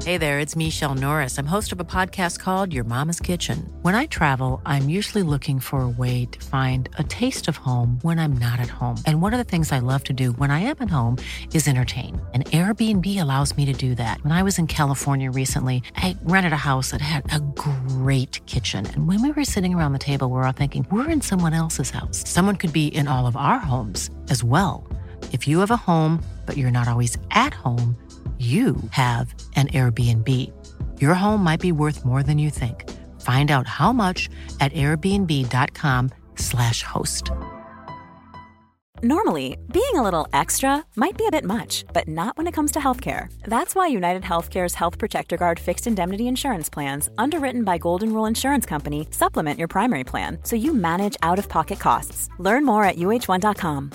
Hey there, it's Michelle Norris. I'm host of a podcast called Your Mama's Kitchen. When I travel, I'm usually looking for a way to find a taste of home when I'm not at home. And one of the things I love to do when I am at home is entertain. And Airbnb allows me to do that. When I was in California recently, I rented a house that had a great kitchen. And when we were sitting around the table, we were all thinking, we're in someone else's house. Someone could be in all of our homes as well. If you have a home, but you're not always at home, you have an Airbnb. Your home might be worth more than you think. Find out how much at airbnb.com/host. Normally, being a little extra might be a bit much, but not when it comes to healthcare. That's why United Healthcare's Health Protector Guard fixed indemnity insurance plans, underwritten by Golden Rule Insurance Company, supplement your primary plan so you manage out-of-pocket costs. Learn more at uh1.com.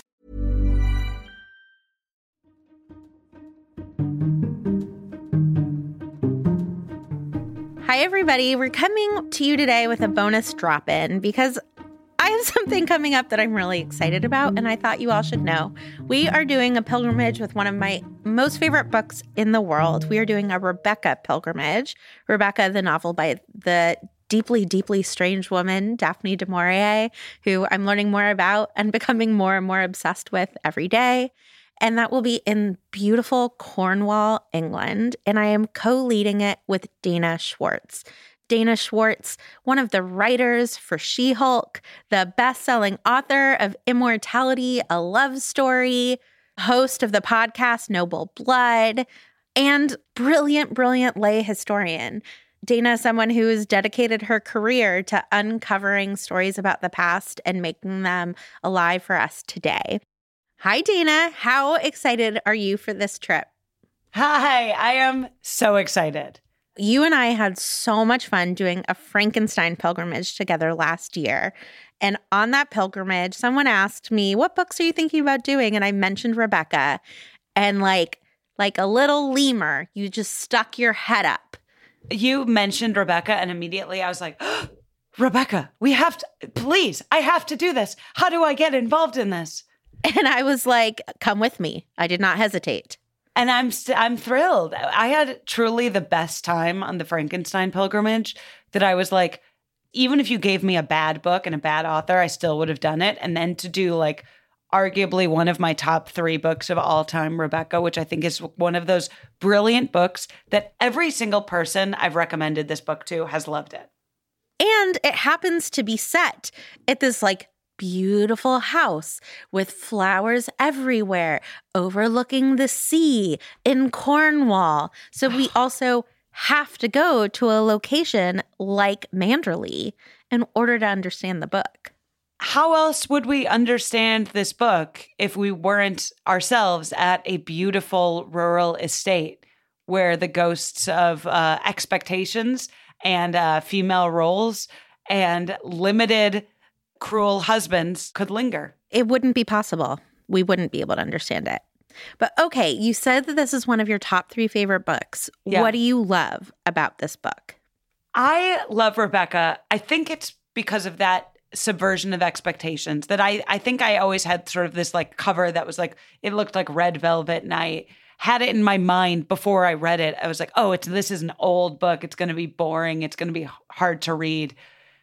Hi, everybody. We're coming to you today with a bonus drop-in because I have something coming up that I'm really excited about, and I thought you all should know. We are doing a pilgrimage with one of my most favorite books in the world. We are doing a Rebecca pilgrimage. Rebecca, the novel by the deeply, deeply strange woman, Daphne du Maurier, who I'm learning more about and becoming more and more obsessed with every day. And that will be in beautiful Cornwall, England. And I am co-leading it with Dana Schwartz. Dana Schwartz, one of the writers for She-Hulk, the best-selling author of Immortality, a Love Story, host of the podcast Noble Blood, and brilliant, brilliant lay historian. Dana is someone who has dedicated her career to uncovering stories about the past and making them alive for us today. Hi, Dana. How excited are you for this trip? Hi, I am so excited. You and I had so much fun doing a Frankenstein pilgrimage together last year. And on that pilgrimage, someone asked me, what books are you thinking about doing? And I mentioned Rebecca. And like a little lemur, you just stuck your head up. You mentioned Rebecca, and immediately I was like, oh, Rebecca, we have to, please, I have to do this. How do I get involved in this? And I was like, come with me. I did not hesitate. And I'm thrilled. I had truly the best time on the Frankenstein pilgrimage that I was like, even if you gave me a bad book and a bad author, I still would have done it. And then to do like arguably one of my top 3 books of all time, Rebecca, which I think is one of those brilliant books that every single person I've recommended this book to has loved it. And it happens to be set at this like beautiful house with flowers everywhere, overlooking the sea in Cornwall. So we also have to go to a location like Manderley in order to understand the book. How else would we understand this book if we weren't ourselves at a beautiful rural estate where the ghosts of expectations and female roles and limited cruel husbands could linger? It wouldn't be possible. We wouldn't be able to understand it. But okay, you said that this is one of your top 3 favorite books. Yeah. What do you love about this book? I love Rebecca. I think it's because of that subversion of expectations that I think I always had sort of this like cover that was like, it looked like red velvet, and I had it in my mind before I read it. I was like, oh, this is an old book. It's going to be boring. It's going to be hard to read.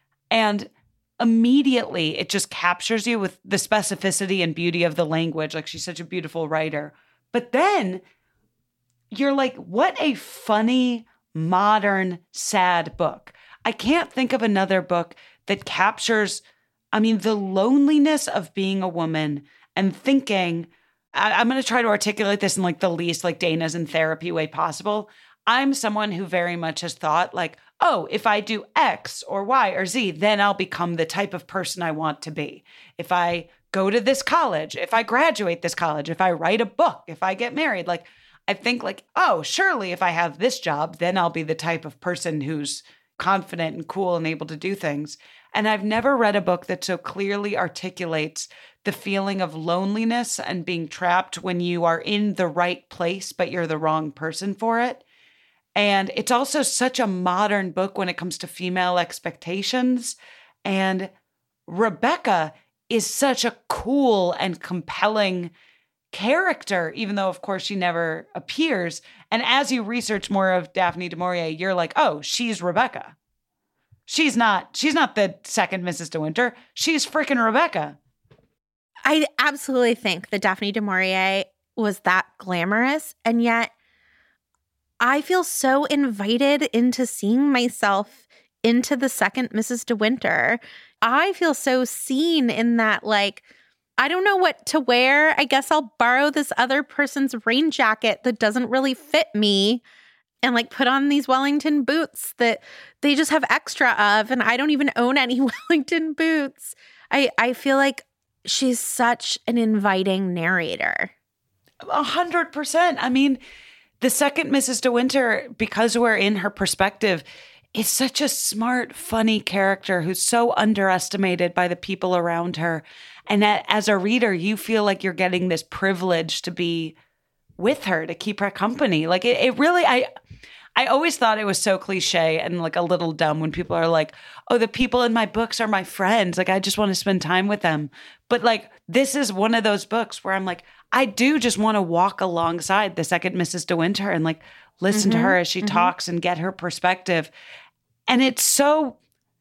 And immediately it just captures you with the specificity and beauty of the language. Like, she's such a beautiful writer. But then you're like, what a funny, modern, sad book. I can't think of another book that captures, the loneliness of being a woman and thinking, I'm going to try to articulate this in like the least like Dana's in therapy way possible. I'm someone who very much has thought like, oh, if I do X or Y or Z, then I'll become the type of person I want to be. If I go to this college, if I graduate this college, if I write a book, if I get married, like I think like, oh, surely if I have this job, then I'll be the type of person who's confident and cool and able to do things. And I've never read a book that so clearly articulates the feeling of loneliness and being trapped when you are in the right place, but you're the wrong person for it. And it's also such a modern book when it comes to female expectations. And Rebecca is such a cool and compelling character, even though, of course, she never appears. And as you research more of Daphne du Maurier, you're like, oh, she's Rebecca. She's not the second Mrs. De Winter. She's freaking Rebecca. I absolutely think that Daphne du Maurier was that glamorous. And yet I feel so invited into seeing myself into the second Mrs. De Winter. I feel so seen in that, like, I don't know what to wear. I guess I'll borrow this other person's rain jacket that doesn't really fit me and like put on these Wellington boots that they just have extra of. And I don't even own any Wellington boots. I feel like she's such an inviting narrator. 100%. I mean, the second Mrs. De Winter, because we're in her perspective, is such a smart, funny character who's so underestimated by the people around her. And as a reader, you feel like you're getting this privilege to be with her, to keep her company. Like it really, I always thought it was so cliche and like a little dumb when people are like, oh, the people in my books are my friends. Like, I just want to spend time with them. But like, this is one of those books where I'm like, I do just want to walk alongside the second Mrs. De Winter and like listen to her as she talks and get her perspective. And it's so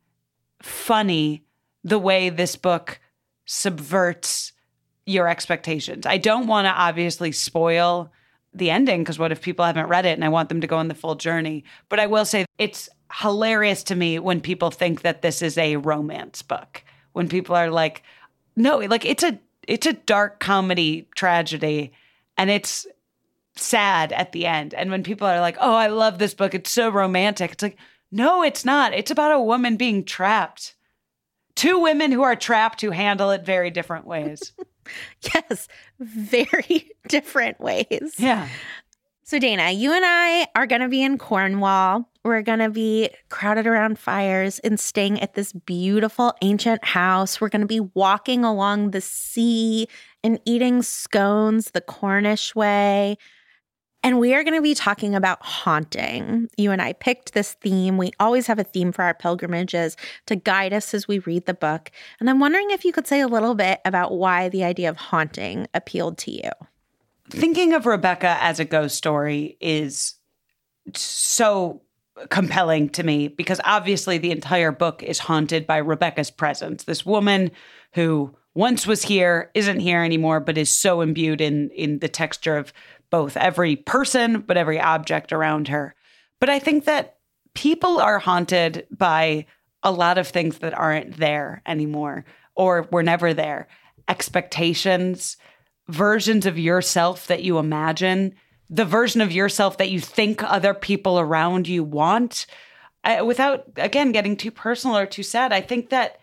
funny the way this book subverts your expectations. I don't want to obviously spoil the ending, because what if people haven't read it and I want them to go on the full journey? But I will say it's hilarious to me when people think that this is a romance book. When people are like, no, like it's a dark comedy tragedy and it's sad at the end. And when people are like, oh, I love this book, it's so romantic. It's like, no, it's not. It's about a woman being trapped. Two women who are trapped who handle it very different ways. Yes, very different ways. Yeah. So Dana, you and I are going to be in Cornwall. We're going to be crowded around fires and staying at this beautiful ancient house. We're going to be walking along the sea and eating scones the Cornish way. And we are going to be talking about haunting. You and I picked this theme. We always have a theme for our pilgrimages to guide us as we read the book. And I'm wondering if you could say a little bit about why the idea of haunting appealed to you. Thinking of Rebecca as a ghost story is so compelling to me because obviously the entire book is haunted by Rebecca's presence. This woman who once was here, isn't here anymore, but is so imbued in the texture of both every person, but every object around her. But I think that people are haunted by a lot of things that aren't there anymore or were never there. Expectations, versions of yourself that you imagine, the version of yourself that you think other people around you want. Without, again, getting too personal or too sad, I think that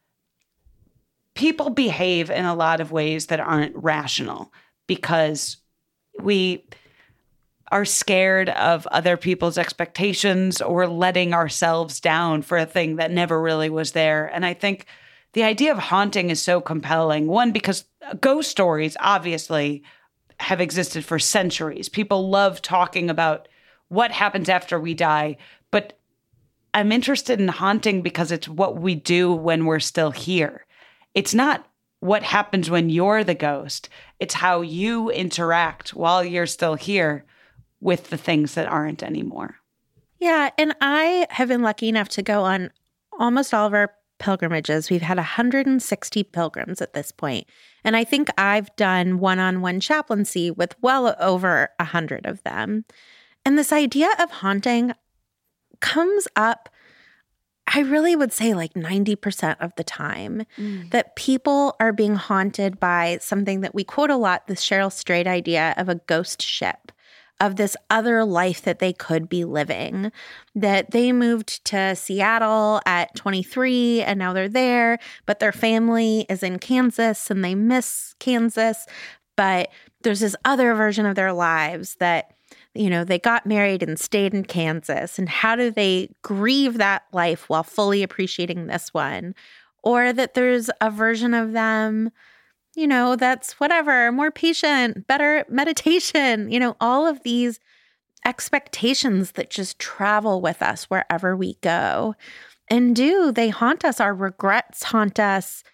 people behave in a lot of ways that aren't rational because we are scared of other people's expectations or letting ourselves down for a thing that never really was there. And I think the idea of haunting is so compelling. One, because ghost stories obviously have existed for centuries. People love talking about what happens after we die. But I'm interested in haunting because it's what we do when we're still here. It's not what happens when you're the ghost. It's how you interact while you're still here with the things that aren't anymore. Yeah, and I have been lucky enough to go on almost all of our pilgrimages. We've had 160 pilgrims at this point. And I think I've done one-on-one chaplaincy with well over 100 of them. And this idea of haunting comes up, I really would say like 90% of the time, that people are being haunted by something that we quote a lot, this Cheryl Strayed idea of a ghost ship, of this other life that they could be living, that they moved to Seattle at 23 and now they're there, but their family is in Kansas and they miss Kansas. But there's this other version of their lives that, you know, they got married and stayed in Kansas. And how do they grieve that life while fully appreciating this one? Or that there's a version of them, you know, that's whatever, more patient, better meditation, you know, all of these expectations that just travel with us wherever we go. And they haunt us? Our regrets haunt us.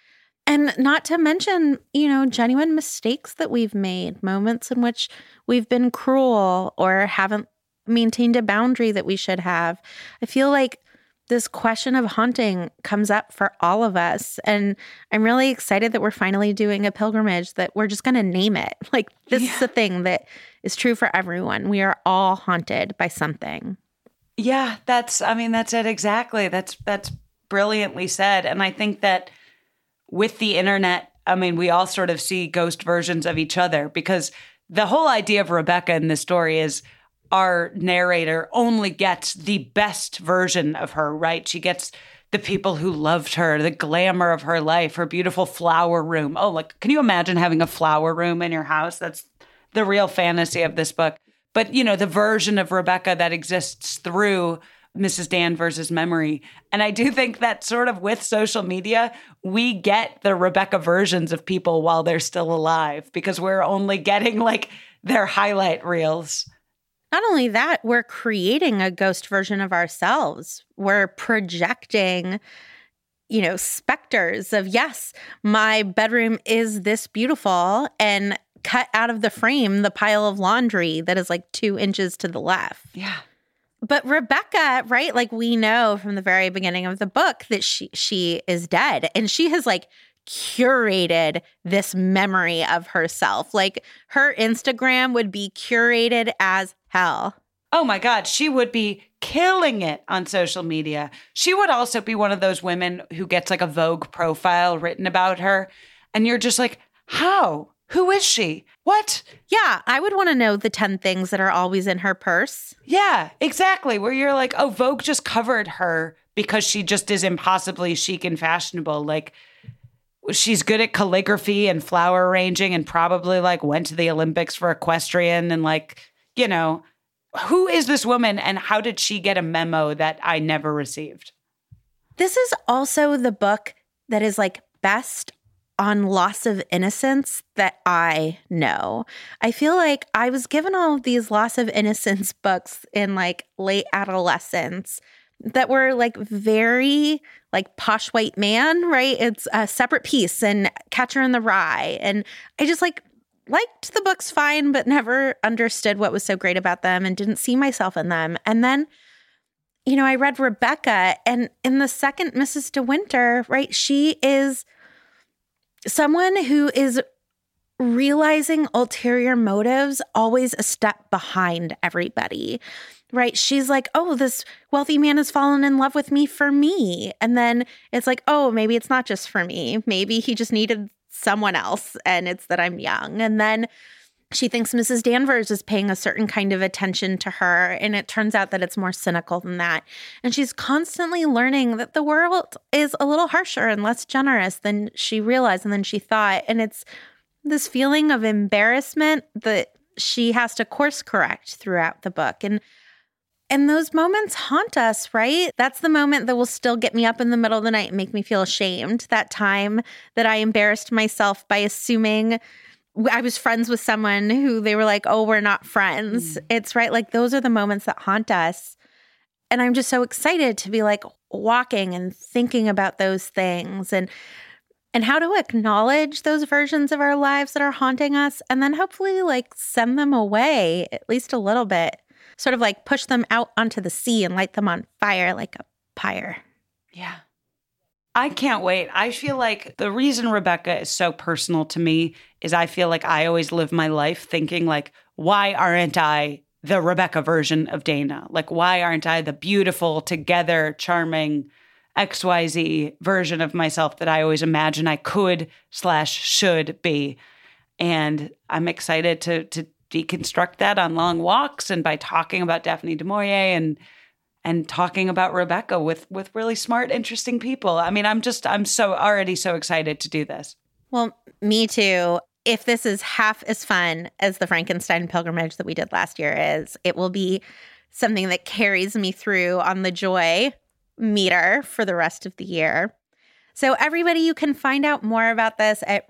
And not to mention, genuine mistakes that we've made, moments in which we've been cruel or haven't maintained a boundary that we should have. I feel like this question of haunting comes up for all of us. And I'm really excited that we're finally doing a pilgrimage that we're just going to name it. Like, this is a thing that is true for everyone. We are all haunted by something. Yeah, that's it exactly. That's brilliantly said. And I think that with the internet, we all sort of see ghost versions of each other, because the whole idea of Rebecca in this story is our narrator only gets the best version of her, right? She gets the people who loved her, the glamour of her life, her beautiful flower room. Oh, can you imagine having a flower room in your house? That's the real fantasy of this book. But, the version of Rebecca that exists through Mrs. Danvers' memory. And I do think that sort of with social media, we get the Rebecca versions of people while they're still alive, because we're only getting their highlight reels. Not only that, we're creating a ghost version of ourselves. We're projecting, specters of, yes, my bedroom is this beautiful, and cut out of the frame the pile of laundry that is 2 inches to the left. Yeah. But Rebecca, right? We know from the very beginning of the book that she is dead, and she has curated this memory of herself. Her Instagram would be curated as hell. Oh my God, she would be killing it on social media. She would also be one of those women who gets a Vogue profile written about her, and you're just like, how? Who is she? What? Yeah, I would want to know the 10 things that are always in her purse. Yeah, exactly. Where you're like, oh, Vogue just covered her because she just is impossibly chic and fashionable. She's good at calligraphy and flower arranging, and probably went to the Olympics for equestrian, and who is this woman, and how did she get a memo that I never received? This is also the book that is best on loss of innocence that I know. I feel like I was given all of these loss of innocence books in late adolescence that were very Posh White Man, right? It's a Separate Piece and Catcher in the Rye. And I just liked the books fine, but never understood what was so great about them and didn't see myself in them. And then, I read Rebecca, and in the second Mrs. De Winter, right, she is someone who is realizing ulterior motives always a step behind everybody, right? She's like, oh, this wealthy man has fallen in love with me for me. And then it's oh, maybe it's not just for me. Maybe he just needed someone else, and it's that I'm young. And then she thinks Mrs. Danvers is paying a certain kind of attention to her, and it turns out that it's more cynical than that. And she's constantly learning that the world is a little harsher and less generous than she realized and than she thought. And it's this feeling of embarrassment that she has to course correct throughout the book. And those moments haunt us, right? That's the moment that will still get me up in the middle of the night and make me feel ashamed. That time that I embarrassed myself by assuming I was friends with someone who they were like, oh, we're not friends. It's right. Those are the moments that haunt us. And I'm just so excited to be walking and thinking about those things and how to acknowledge those versions of our lives that are haunting us, and then hopefully send them away at least a little bit, sort of push them out onto the sea and light them on fire like a pyre. Yeah. I can't wait. I feel like the reason Rebecca is so personal to me is I feel like I always live my life thinking why aren't I the Rebecca version of Dana? Why aren't I the beautiful, together, charming XYZ version of myself that I always imagine I could/should be? And I'm excited to deconstruct that on long walks and by talking about Daphne du Maurier and talking about Rebecca with really smart, interesting people. I'm already so excited to do this. Well, me too. If this is half as fun as the Frankenstein pilgrimage that we did last year is, it will be something that carries me through on the joy meter for the rest of the year. So everybody, you can find out more about this at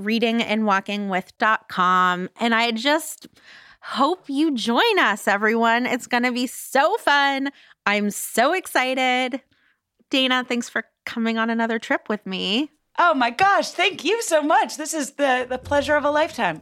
readingandwalkingwith.com. And I just hope you join us, everyone. It's going to be so fun. I'm so excited. Dana, thanks for coming on another trip with me. Oh my gosh, thank you so much. This is the pleasure of a lifetime.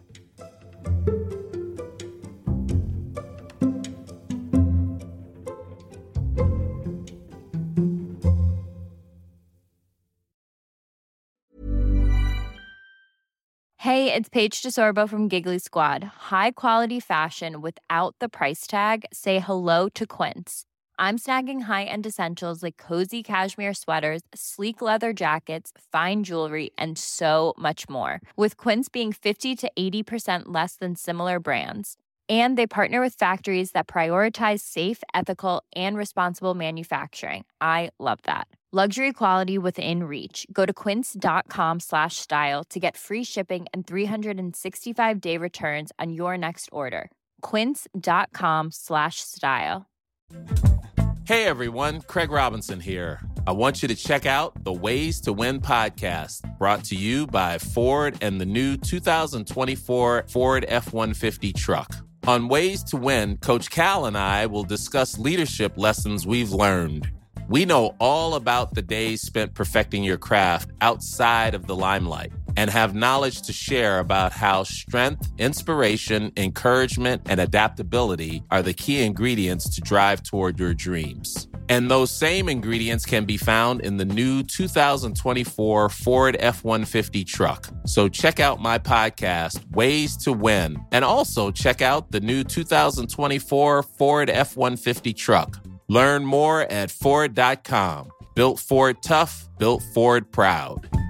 Hey, it's Paige DeSorbo from Giggly Squad. High quality fashion without the price tag. Say hello to Quince. I'm snagging high-end essentials like cozy cashmere sweaters, sleek leather jackets, fine jewelry, and so much more. With Quince being 50 to 80% less than similar brands. And they partner with factories that prioritize safe, ethical, and responsible manufacturing. I love that. Luxury quality within reach. Go to quince.com/style to get free shipping and 365-day returns on your next order. Quince.com/style. Hey everyone, Craig Robinson here. I want you to check out the Ways to Win podcast, brought to you by Ford and the new 2024 Ford F-150 truck. On Ways to Win, Coach Cal and I will discuss leadership lessons we've learned. We know all about the days spent perfecting your craft outside of the limelight and have knowledge to share about how strength, inspiration, encouragement, and adaptability are the key ingredients to drive toward your dreams. And those same ingredients can be found in the new 2024 Ford F-150 truck. So check out my podcast, Ways to Win, and also check out the new 2024 Ford F-150 truck. Learn more at Ford.com. Built Ford tough, built Ford proud.